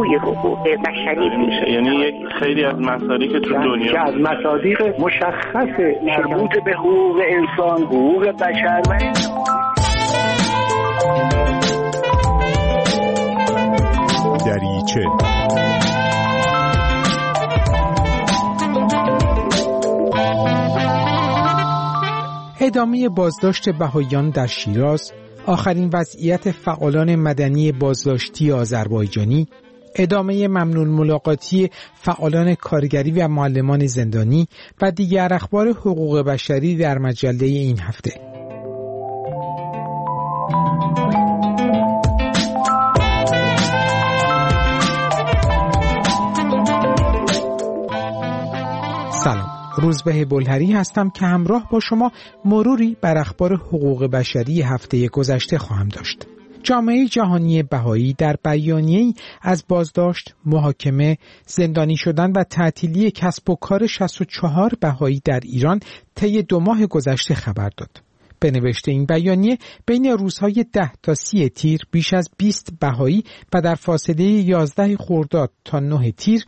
جنبه‌های حقوق بشری میشه. یعنی یک خیلی از مصادیق که تو دنیا از مصادیق مشخص مربوط به حقوق انسان، حقوق بشر و دریچه. ادامه بازداشت بهائیان در شیراز، آخرین وضعیت فعالان مدنی بازداشتی آذربایجانی، ادامه ممنون ملاقاتی فعالان کارگری و معلمان زندانی و دیگر اخبار حقوق بشری در مجله این هفته. سلام، روزبه بلهری هستم که همراه با شما مروری بر اخبار حقوق بشری هفته گذشته خواهم داشت. جامعه جهانی بهایی در بیانیه‌ای از بازداشت، محاکمه، زندانی شدن و تعطیلی کسب و کار 64 بهایی در ایران طی 2 ماه گذشته خبر داد. به نوشته این بیانیه بین روزهای 10 تا 30 تیر بیش از 20 بهایی و در فاصله 11 خرداد تا 9 تیر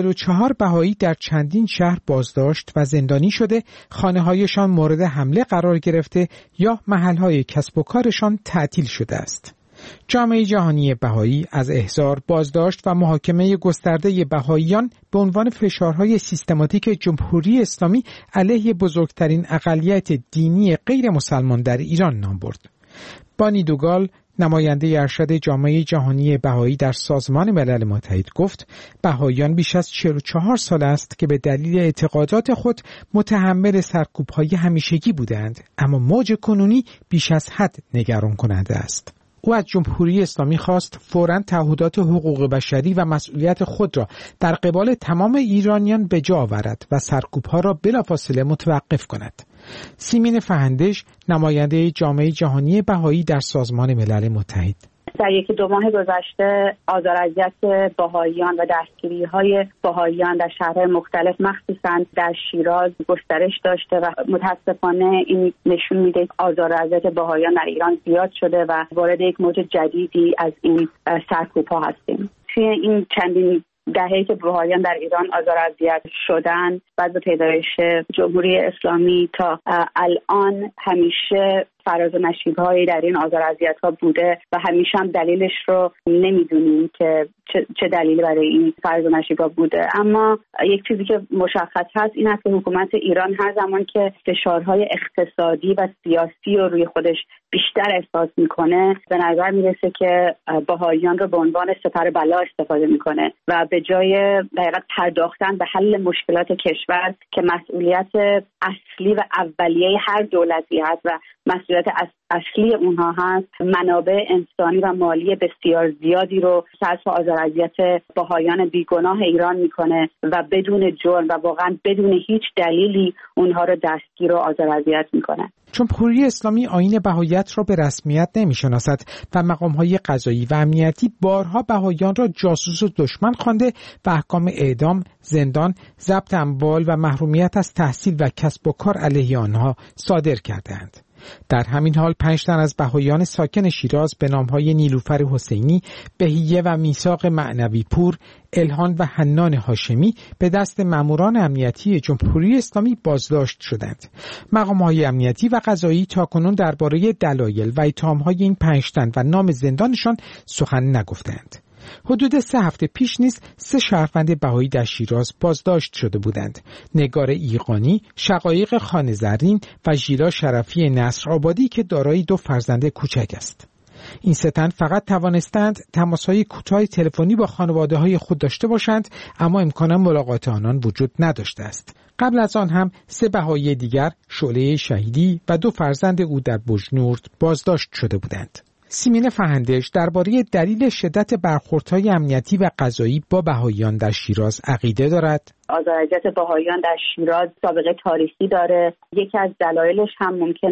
44 بهایی در چندین شهر بازداشت و زندانی شده، خانه‌هایشان مورد حمله قرار گرفته یا محل‌های کسب و کارشان تعطیل شده است. جامعه جهانی بهایی از احضار، بازداشت و محاکمه گسترده بهاییان به عنوان فشارهای سیستماتیک جمهوری اسلامی علیه بزرگترین اقلیت دینی غیر مسلمان در ایران نام برد. بانی دوگال، نماینده ارشد جامعه جهانی بهایی در سازمان ملل متحد گفت بهاییان بیش از 44 سال است که به دلیل اعتقادات خود متحمل سرکوب‌های همیشگی بودند، اما موج کنونی بیش از حد نگران کننده است. او از جمهوری اسلامی خواست فوراً تعهدات حقوق بشری و مسئولیت خود را در قبال تمام ایرانیان به جا آورد و سرکوب‌ها را بلافاصله متوقف کند. سیمین فهندش، نماینده جامعه جهانی بهایی در سازمان ملل متحد: در 1-2 ماه گذشته آزار و اذیت بهائیان و دستگیری‌های بهائیان در شهرهای مختلف مخصوصاً در شیراز گسترش داشته و متاسفانه این نشون میده آزار و اذیت بهائیان در ایران زیاد شده و وارد یک موج جدیدی از این سرکوب‌ها هستیم. توی این چندین دهه‌ای که بهائیان در ایران آزار و اذیت شدن، بعد از پیدایش جمهوری اسلامی تا الان همیشه فراز و نشیب‌هایی در این آزار و اذیت‌ها بوده و همیشه هم دلیلش رو نمی‌دونیم که چه دلیلی برای این فراز و نشیب‌ها بوده. اما یک چیزی که مشخص هست این است که حکومت ایران هر زمان که فشارهای اقتصادی و سیاسی رو روی خودش بیشتر احساس میکنه، به نظر میرسه که بهائیان رو به عنوان سپر بلا استفاده میکنه و به جای دقیقاً پرداختن به حل مشکلات کشور که مسئولیت اصلی و اولیه هر دولتی هست و مسئولیت اصلی اونها هست، منابع انسانی و مالی بسیار زیادی رو صرف آزار و اذیت بهائیان بیگناه ایران میکنه و بدون جرم و واقعا بدون هیچ دلیلی اونها رو دستگیر و آزار و اذیت میکنه. جمهوری اسلامی آیین بهائیت را به رسمیت نمی‌شناسد و مقام‌های قضایی و امنیتی بارها بهائیان را جاسوس و دشمن خوانده و احکام اعدام، زندان، ضبط اموال و محرومیت از تحصیل و کسب و کار علیه آنها صادر کرده‌اند. در همین حال 5 تن از بهائیان ساکن شیراز به نام‌های نیلوفر حسینی، بهیه و میثاق معنوی پور، الهان و حنان هاشمی به دست ماموران امنیتی جمهوری اسلامی بازداشت شدند. مقام‌های امنیتی و قضایی تاکنون درباره دلایل و اتهام‌های این 5 تن و نام زندانشان سخن نگفتند. حدود 3 هفته پیش نیز 3 شهروند بهایی در شیراز بازداشت شده بودند: نگار ایقانی، شقایق خانه زرین و ژیلا شرفی نصر آبادی که دارای 2 فرزند کوچک است. این 3 تن فقط توانستند تماس‌های کوتاه تلفنی با خانواده‌های خود داشته باشند، اما امکان ملاقات آنان وجود نداشته است. قبل از آن هم 3 بهایی دیگر، شعله شهیدی و 2 فرزند او در بجنورد بازداشت شده بودند. سیمین فهندش درباره دلیل شدت برخوردهای امنیتی و قضایی با بهائیان در شیراز عقیده دارد. آزار و اذیت بهائیان در شیراز سابقه تاریخی داره. یکی از دلایلش هم ممکنه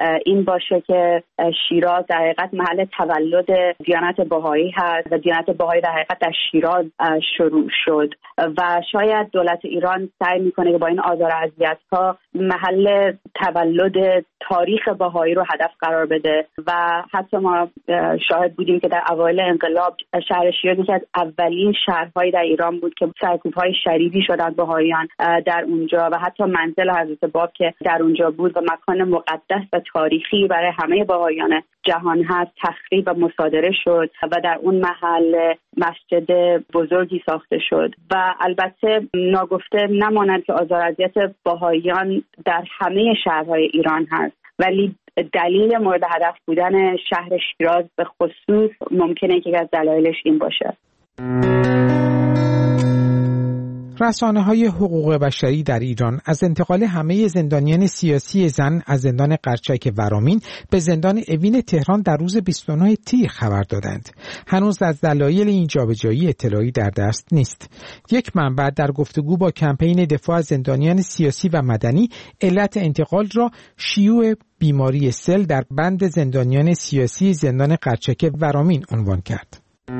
این باشه که شیراز در حقیقت محل تولد دیانت بهایی هست و دیانت بهایی در حقیقت در شیراز شروع شد و شاید دولت ایران سعی میکنه که با این آزار و اذیت‌ها محل تولد تاریخ بهایی رو هدف قرار بده و حتی ما شاهد بودیم که در اوایل انقلاب شهر شیراز یکی از اولین شهرهایی در ایران بود که سرکوب‌های شدیدی شد از بهاییان در اونجا و حتی منزل حضرت باب که در اونجا بود و مکان مقدس و تاریخی برای همه بهاییان جهان هست تخریب و مصادره شد و در اون محل مسجد بزرگی ساخته شد و البته ناگفته نماند که آزار و اذیت بهاییان در همه شهرهای ایران هست، ولی دلیل مورد هدف بودن شهر شیراز به خصوص ممکنه که از دلایلش این باشه. رسانه‌های حقوق بشری در ایران از انتقال همه زندانیان سیاسی زن از زندان قرچک ورامین به زندان اوین تهران در روز 29 تیر خبر دادند. هنوز از دلایل این جابجایی اطلاعی در دست نیست. یک منبع در گفتگو با کمپین دفاع از زندانیان سیاسی و مدنی علت انتقال را شیوع بیماری سل در بند زندانیان سیاسی زندان قرچک ورامین عنوان کرد.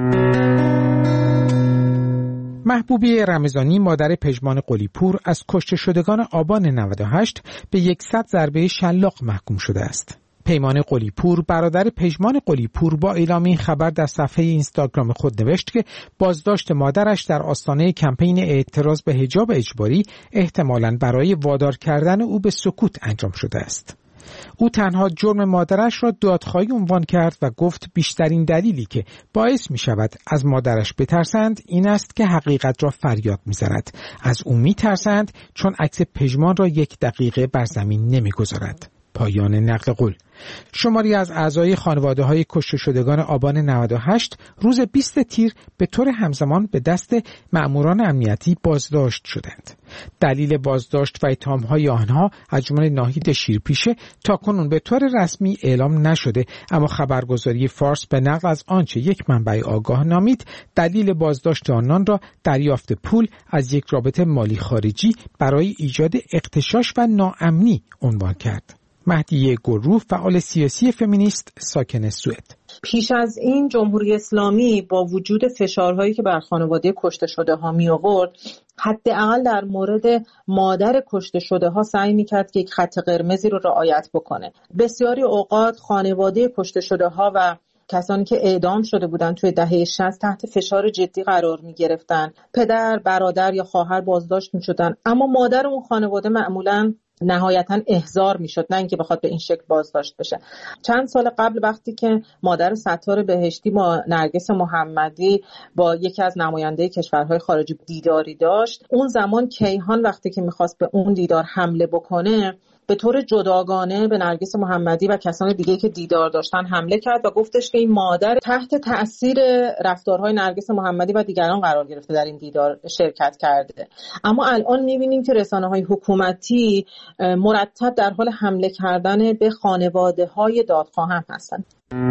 محبوبی رمضانی مادر پژمان قلی‌پور از کشته شدگان آبان 98 به 100 ضربه شلاق محکوم شده است. پیمان قلی‌پور برادر پژمان قلی‌پور با اعلام این خبر در صفحه اینستاگرام خود نوشت که بازداشت مادرش در آستانه کمپین اعتراض به حجاب اجباری احتمالاً برای وادار کردن او به سکوت انجام شده است. او تنها جرم مادرش را دادخواهی عنوان کرد و گفت بیشترین دلیلی که باعث می شود از مادرش بترسند این است که حقیقت را فریاد می زند. از او می ترسند چون عکس پژمان را 1 دقیقه بر زمین نمی گذارد. پایان نقل قول. شماری از اعضای خانواده‌های کشته شدگان آبان 98 روز 20 تیر به طور همزمان به دست مأموران امنیتی بازداشت شدند. دلیل بازداشت و اتهام‌های آنها از جمله ناهید شیرپیشه تاکنون به طور رسمی اعلام نشده، اما خبرگزاری فارس به نقل از آنچه یک منبع آگاه نامید دلیل بازداشت آنان را دریافت پول از یک رابطه مالی خارجی برای ایجاد اغتشاش و ناامنی عنوان کرد. مهدیه گلرو فعال سیاسی فمینیست ساکن سوئد: پیش از این جمهوری اسلامی با وجود فشارهایی که بر خانواده کشته شده ها می آورد حداقل در مورد مادر کشته شده ها سعی می کرد که یک خط قرمزی رو رعایت بکنه. بسیاری اوقات خانواده کشته شده ها و کسانی که اعدام شده بودند توی دهه 60 تحت فشار جدی قرار می گرفتن. پدر، برادر یا خواهر بازداشت می شدن، اما مادر اون خانواده معمولاً نهایتاً احضار میشد، نه اینکه بخواد به این شکل بازداشت بشه. چند سال قبل وقتی که مادر ستار بهشتی با نرگس محمدی با یکی از نماینده کشورهای خارجی دیداری داشت، اون زمان کیهان وقتی که میخواست به اون دیدار حمله بکنه به طور جداگانه به نرگس محمدی و کسان دیگه که دیدار داشتن حمله کرد و گفتش که این مادر تحت تأثیر رفتارهای نرگس محمدی و دیگران قرار گرفته در این دیدار شرکت کرده. اما الان می‌بینیم که رسانه‌های حکومتی مرتب در حال حمله کردن به خانواده‌های دادخواهان هستند.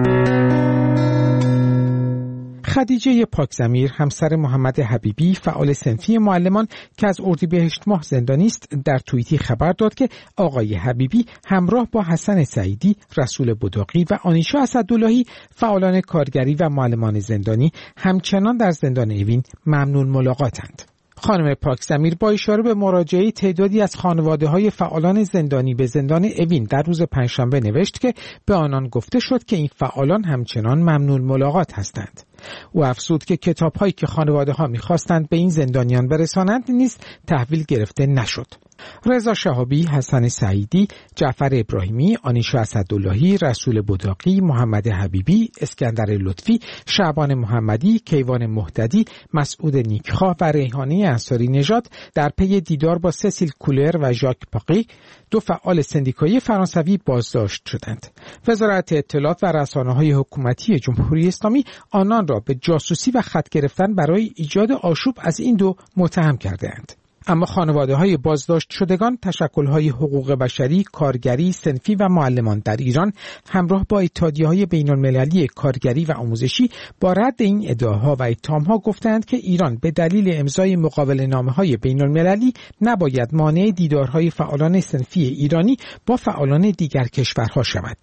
خدیجه پاکزمیر همسر محمد حبیبی فعال صنفی معلمان که از اردیبهشت ماه زندانی است در توییتی خبر داد که آقای حبیبی همراه با حسن سعیدی، رسول بداقی و آنیشا اسداللهی فعالان کارگری و معلمان زندانی همچنان در زندان اوین ممنون ملاقاتند. خانم پاکزمیر با اشاره به مراجعه تعدادی از خانواده‌های فعالان زندانی به زندان اوین در روز پنجشنبه نوشت که به آنان گفته شد که این فعالان همچنان ممنون ملاقات هستند. او افزود که کتاب‌هایی که خانواده‌ها می‌خواستند به این زندانیان برسانند نیز تحویل گرفته نشد. رضا شهابی، حسن سعیدی، جعفر ابراهیمی، آنیشا اسداللهی، رسول بداقی، محمد حبیبی، اسکندر لطفی، شعبان محمدی، کیوان مهددی، مسعود نیکخواه و ریحانه انصاری نژاد در پی دیدار با سسیل کولر و ژاک پاقی، 2 فعال سندیکایی فرانسوی بازداشت شدند. وزارت اطلاعات و رسانه‌های حکومتی جمهوری اسلامی آنان را به جاسوسی و خط گرفتن برای ایجاد آشوب از این 2 متهم کرده‌اند. اما خانواده‌های بازداشت شدگان، تشکل‌های حقوق بشری، کارگری، صنفی و معلمان در ایران همراه با اتحادیه‌های بین‌المللی کارگری و آموزشی با رد این ادعاها و اتهام‌ها گفتند که ایران به دلیل امضای مقابله‌نامه‌های بین‌المللی نباید مانع دیدارهای فعالان صنفی ایرانی با فعالان دیگر کشورها شود.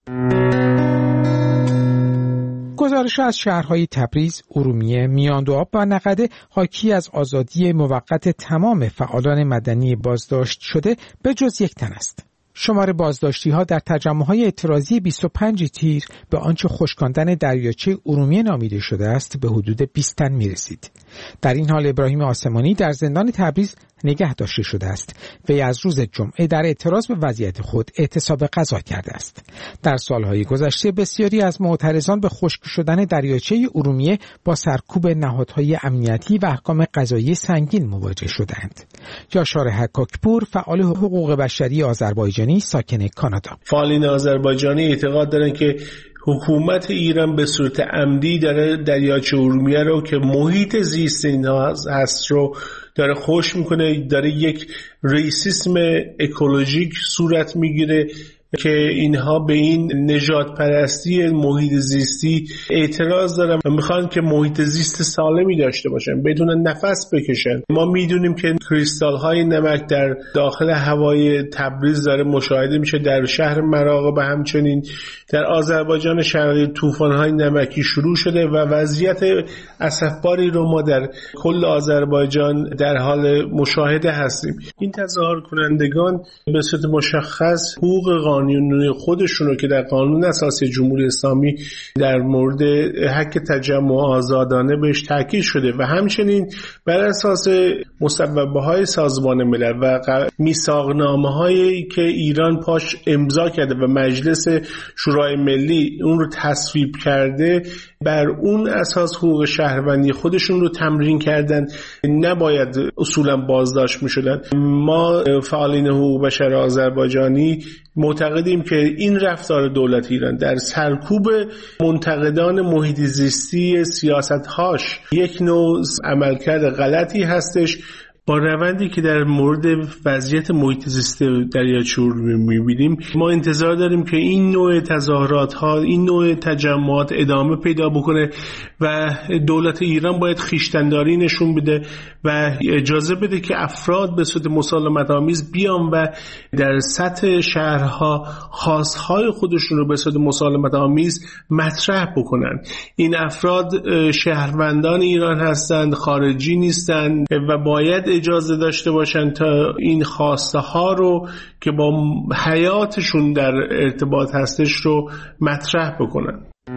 گزارش از شهرهای تبریز، ارومیه، میاندوآب و نقده حاکی از آزادی موقت تمام فعالان مدنی بازداشت شده به جز یک تن است. شمار بازداشتی‌ها در تجمع‌های اعتراضی 25 تیر به آنچه خشکاندن دریاچه ارومیه نامیده شده است به حدود 20 تن می‌رسید. در این حال ابراهیم آسمانی در زندان تبریز نگه داشته شده است. وی از روز جمعه در اعتراض به وضعیت خود اعتصاب غذا کرده است. در سالهای گذشته بسیاری از معترضان به خشک شدن دریاچه ارومیه با سرکوب نهادهای امنیتی و احکام قضایی سنگین مواجه شدند. یاشار حکاکپور، فعال حقوق بشری آذربایجانی ساکن کانادا: فعالین آذربایجانی اعتقاد دارند که حکومت ایران به صورت عمدی داره دریاچه ارومیه رو که محیط زیست اینها هست رو داره خشک میکنه، داره یک ریسیسم اکولوژیک صورت میگیره که اینها به این نژاد پرستی محیط زیستی اعتراض دارن و میخوان که محیط زیست سالمی داشته باشن، بدون نفس بکشن. ما میدونیم که کریستال های نمک در داخل هوای تبریز داره مشاهده میشه، در شهر مراغه و همچنین در آذربایجان شرقی طوفان های نمکی شروع شده و وضعیت اسفباری رو ما در کل آذربایجان در حال مشاهده هستیم. این تظاهر کنندگان به صورت مشخص حقوق قانونی خودشون رو که در قانون اساسی جمهوری اسلامی در مورد حق تجمع آزادانه بهش تاکید شده و همچنین بر اساس مصوبه‌های سازمان ملل و میثاقنامه‌هایی که ایران پاش امضا کرده و مجلس شورای ملی اون رو تصویب کرده، بر اون اساس حقوق شهروندی خودشون رو تمرین کردن، نباید اصولا بازداشت می‌شدن. ما فعالین حقوق بشر آذربایجانی معتقدیم که این رفتار دولت ایران در سرکوب منتقدان محیط زیستی سیاست‌هاش یک نوع عملکرد غلطی هستش. با روندی که در مورد وضعیت محیط زیست دریاچه ارومیه می‌بینیم، ما انتظار داریم که این نوع تظاهرات‌ها، این نوع تجمعات ادامه پیدا بکنه و دولت ایران باید خویشتن‌داری نشون بده و اجازه بده که افراد به صورت مسالمت‌آمیز بیان و در سطح شهرها خواست‌های خودشون رو به صورت مسالمت‌آمیز مطرح بکنن. این افراد شهروندان ایران هستند، خارجی نیستند و باید اجازه داشته باشن تا این خواسته ها رو که با حیاتشون در ارتباط هستش رو مطرح بکنن.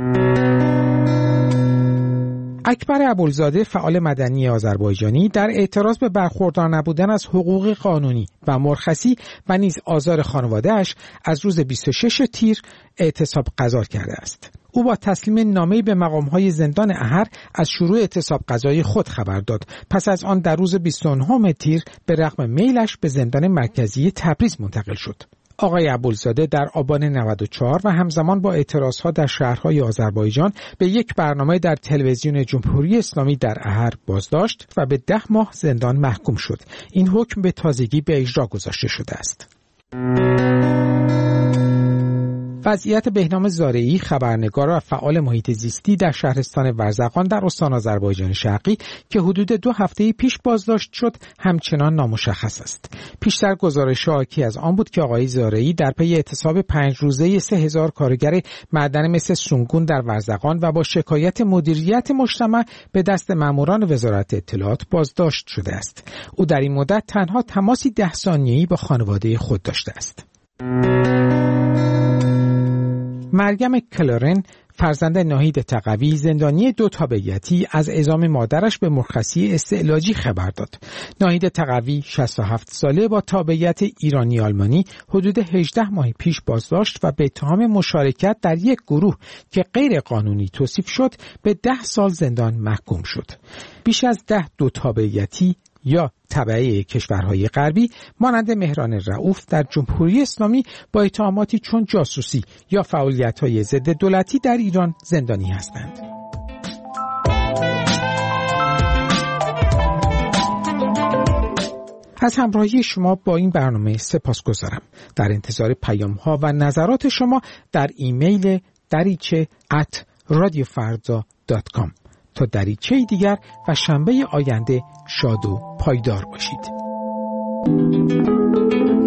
اکبر ابوالزاده، فعال مدنی آذربایجانی، در اعتراض به برخوردار نبودن از حقوق قانونی و مرخصی و نیز آزار خانواده‌اش از روز 26 تیر اعتصاب غذا کرده است. او با تسلیم نامه‌ای به مقام‌های زندان احر از شروع اعتصاب غذایی خود خبر داد. پس از آن در روز 29 تیر به رغم میلش به زندان مرکزی تبریز منتقل شد. آقای ابوالزاده در آبان 94 و همزمان با اعتراضها در شهرهای آذربایجان به یک برنامه در تلویزیون جمهوری اسلامی در احر بازداشت و به 10 ماه زندان محکوم شد. این حکم به تازگی به اجرا گذاشته شده است. وضعیت بهنام زارعی، خبرنگار و فعال محیط زیستی در شهرستان ورزقان در استان آذربایجان شرقی که حدود 2 هفته پیش بازداشت شد، همچنان نامشخص است. پیشتر گزارش حاکی از آن بود که آقای زارعی در پی اعتصاب 5 روزه 3000 کارگر معدن مس سونگون در ورزقان و با شکایت مدیریت مجتمع به دست ماموران وزارت اطلاعات بازداشت شده است. او در این مدت تنها تماسی 10 ثانیه‌ای با خانواده خود داشته است. مریم کلارن، فرزند ناهید تقوی، زندانی 2 تابعیتی، از اعزام مادرش به مرخصی استعلاجی خبر داد. ناهید تقوی 67 ساله با تابعیت ایرانی آلمانی حدود 18 ماه پیش بازداشت و به اتهام مشارکت در یک گروه که غیر قانونی توصیف شد به 10 سال زندان محکوم شد. بیش از 10 2 تابعیتی یا تبعه کشورهای غربی مانند مهران رؤوف در جمهوری اسلامی با اتهاماتی چون جاسوسی یا فعالیت‌های ضد دولتی در ایران زندانی هستند. از همراهی شما با این برنامه سپاسگزارم. در انتظار پیام‌ها و نظرات شما در ایمیل dariche@radiofarda.com. تا دریچه دیگر و شنبه آینده شاد و پایدار باشید.